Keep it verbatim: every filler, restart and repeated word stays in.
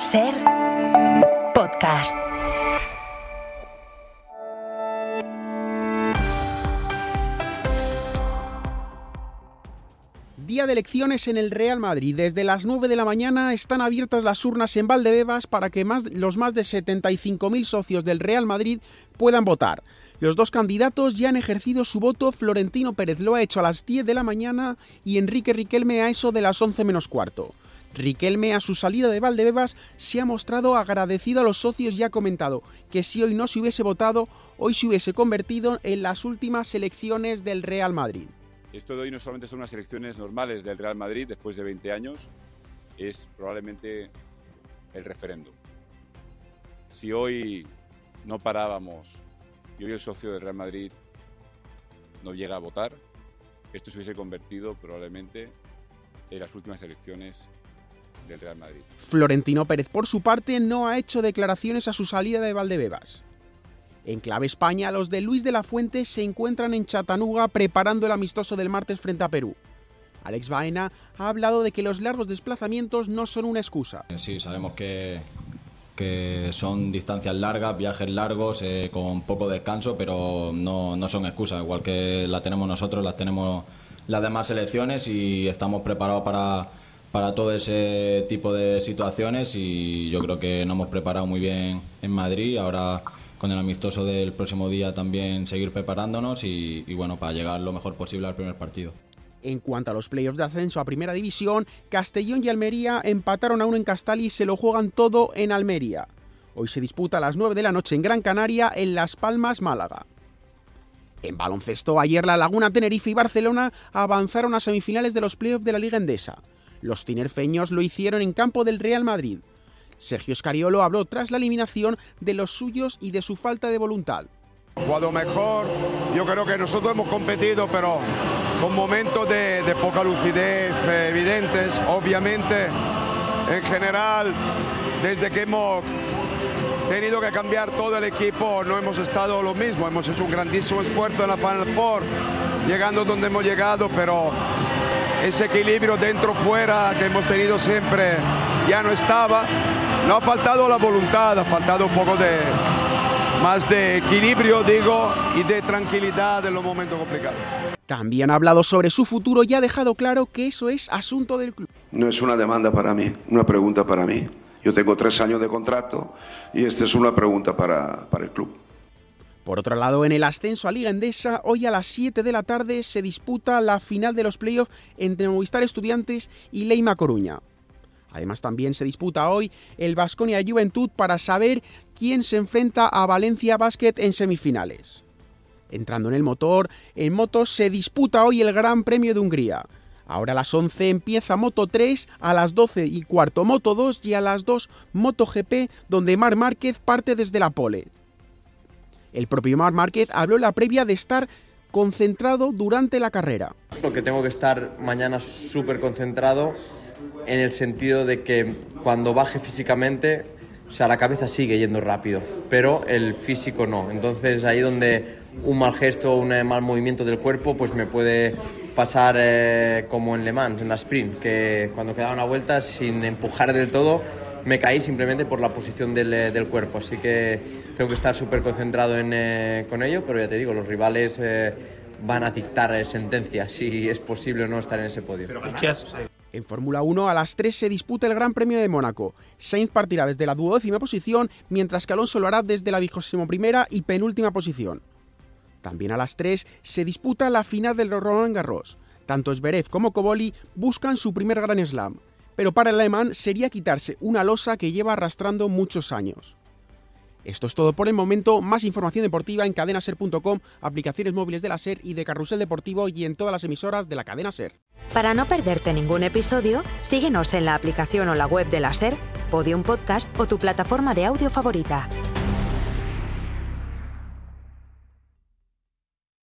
Ser Podcast. Día de elecciones en el Real Madrid. Desde las nueve de la mañana están abiertas las urnas en Valdebebas para que más, los más de setenta y cinco mil socios del Real Madrid puedan votar. Los dos candidatos ya han ejercido su voto. Florentino Pérez lo ha hecho a las diez de la mañana y Enrique Riquelme a eso de las once menos cuarto. Riquelme, a su salida de Valdebebas, se ha mostrado agradecido a los socios y ha comentado que si hoy no se hubiese votado, hoy se hubiese convertido en las últimas elecciones del Real Madrid. Esto de hoy no solamente son unas elecciones normales del Real Madrid después de veinte años, es probablemente el referéndum. Si hoy no parábamos y hoy el socio del Real Madrid no llega a votar, esto se hubiese convertido probablemente en las últimas elecciones del Real Madrid. Florentino Pérez, por su parte, no ha hecho declaraciones a su salida de Valdebebas. En clave España, los de Luis de la Fuente se encuentran en Chattanooga preparando el amistoso del martes frente a Perú. Alex Baena ha hablado de que los largos desplazamientos no son una excusa. Sí, sabemos que, que son distancias largas, viajes largos, eh, con poco descanso, pero no, no son excusas. Igual que la tenemos nosotros, las tenemos las demás selecciones y estamos preparados para, para todo ese tipo de situaciones y yo creo que nos hemos preparado muy bien en Madrid. Ahora, con el amistoso del próximo día, también seguir preparándonos y, y bueno, para llegar lo mejor posible al primer partido. En cuanto a los playoffs de ascenso a Primera División, Castellón y Almería empataron a uno en Castal y se lo juegan todo en Almería. Hoy se disputa a las nueve de la noche en Gran Canaria, en Las Palmas, Málaga. En baloncesto, ayer La Laguna, Tenerife y Barcelona avanzaron a semifinales de los playoffs de la Liga Endesa. Los tinerfeños lo hicieron en campo del Real Madrid. Sergio Scariolo habló tras la eliminación de los suyos y de su falta de voluntad. Jugado mejor, yo creo que nosotros hemos competido, pero con momentos de, de poca lucidez eh, evidentes. Obviamente, en general, desde que hemos tenido que cambiar todo el equipo, no hemos estado lo mismo. Hemos hecho un grandísimo esfuerzo en la Final Four, llegando donde hemos llegado, pero ese equilibrio dentro-fuera que hemos tenido siempre ya no estaba. No ha faltado la voluntad, ha faltado un poco de más de equilibrio, digo, y de tranquilidad en los momentos complicados. También ha hablado sobre su futuro y ha dejado claro que eso es asunto del club. No es una demanda para mí, una pregunta para mí. Yo tengo tres años de contrato y esta es una pregunta para, para el club. Por otro lado, en el ascenso a Liga Endesa, hoy a las siete de la tarde se disputa la final de los playoffs entre Movistar Estudiantes y Leima Coruña. Además, también se disputa hoy el Baskonia Juventud para saber quién se enfrenta a Valencia Basket en semifinales. Entrando en el motor, en motos se disputa hoy el Gran Premio de Hungría. Ahora a las once empieza Moto tres, a las doce y cuarto Moto dos y a las dos MotoGP, donde Marc Márquez parte desde la pole. El propio Marc Márquez habló en la previa de estar concentrado durante la carrera. Porque tengo que estar mañana súper concentrado en el sentido de que cuando baje físicamente, o sea, la cabeza sigue yendo rápido, pero el físico no. Entonces ahí donde un mal gesto o un mal movimiento del cuerpo pues me puede pasar eh, como en Le Mans, en la sprint, que cuando quedaba una vuelta sin empujar del todo me caí simplemente por la posición del, del cuerpo. Así que tengo que estar súper concentrado en, eh, con ello, pero ya te digo, los rivales eh, van a dictar eh, sentencias si es posible o no estar en ese podio. En Fórmula uno, a las tres se disputa el Gran Premio de Mónaco. Sainz partirá desde la duodécima posición, mientras que Alonso lo hará desde la vigésima primera y penúltima posición. También a las tres se disputa la final del Roland Garros. Tanto Zverev como Cobolli buscan su primer Grand Slam, pero para el alemán sería quitarse una losa que lleva arrastrando muchos años. Esto es todo por el momento. Más información deportiva en cadena ser punto com, aplicaciones móviles de la SER y de Carrusel Deportivo y en todas las emisoras de la cadena SER. Para no perderte ningún episodio, síguenos en la aplicación o la web de la SER, Podium Podcast o tu plataforma de audio favorita.